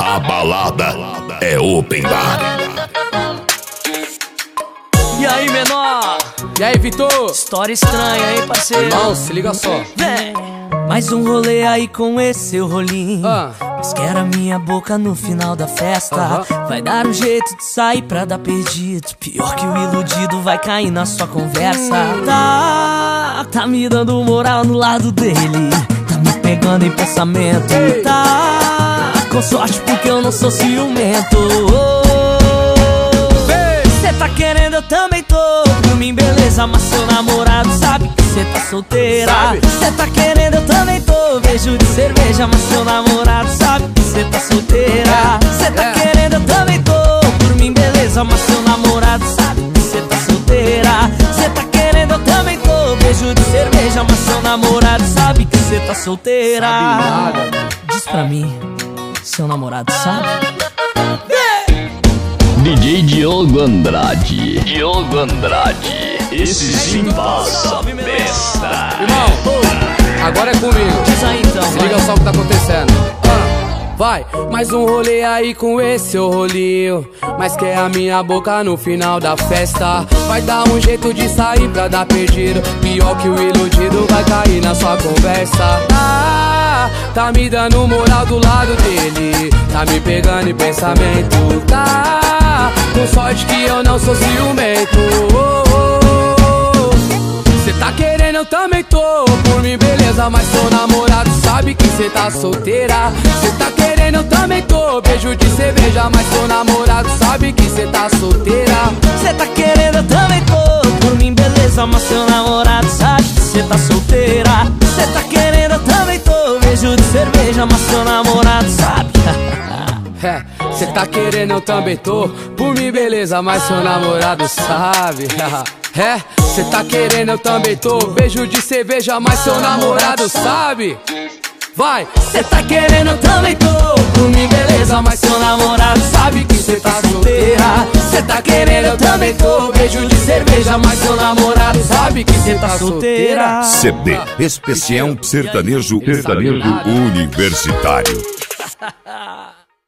A balada é open bar. E aí, menor? E aí, Vitor? História estranha, hein, parceiro? Irmão, se liga só. Vem! Mais um rolê aí com esse seu rolinho. Mas quer a minha boca no final da festa. Vai dar um jeito de sair pra dar perdido. Pior que o iludido vai cair na sua conversa. Tá me dando moral no lado dele. Tá me pegando em pensamento. Tá com sorte porque eu não sou ciumento. Cê tá querendo, eu também tô. Por mim, beleza, mas seu namorado sabe que cê tá solteira. Cê tá querendo, eu também tô. Beijo de cerveja, mas seu namorado sabe que cê tá solteira. Cê tá querendo, eu também tô. Por mim, beleza, mas seu namorado sabe que cê tá solteira. Cê tá querendo, eu também tô. Beijo de cerveja, mas seu namorado sabe que cê tá solteira. Diz pra mim, seu namorado sabe? DJ Diogo Andrade. Diogo Andrade. Esse sim passa festa. Irmão, agora é comigo. Diz aí então, se liga só o que tá acontecendo. Vai, mais um rolê aí com esse seu rolinho. Mas quer a minha boca no final da festa. Vai dar um jeito de sair pra dar perdido. Pior que o iludido vai cair na sua conversa. Tá me dando moral do lado dele. Tá me pegando em pensamento. Tá com sorte que eu não sou ciumento. Cê tá querendo, eu também tô. Por mim, beleza, mas seu namorado sabe que cê tá solteira. Cê tá querendo, eu também tô. Beijo de cerveja, mas seu namorado sabe que cê tá solteira. Cê tá querendo, eu também tô. Por mim, beleza, mas seu namorado sabe que cê tá solteira. Cê tá querendo, eu também tô. Beijo de cerveja, mas seu namorado sabe. Cê tá querendo, eu também tô. Por mim, beleza, mas seu namorado sabe. Cê tá querendo, eu também tô. Beijo de cerveja, mas seu namorado sabe. Vai! Cê tá querendo, eu também tô. Por mim, beleza, mas seu namorado sabe que cê tá solteira. Cê tá querendo, eu também tô. Beijo de cerveja, mas seu namorado sabe que cê tá solteira. CD Especial Sertanejo Universitário.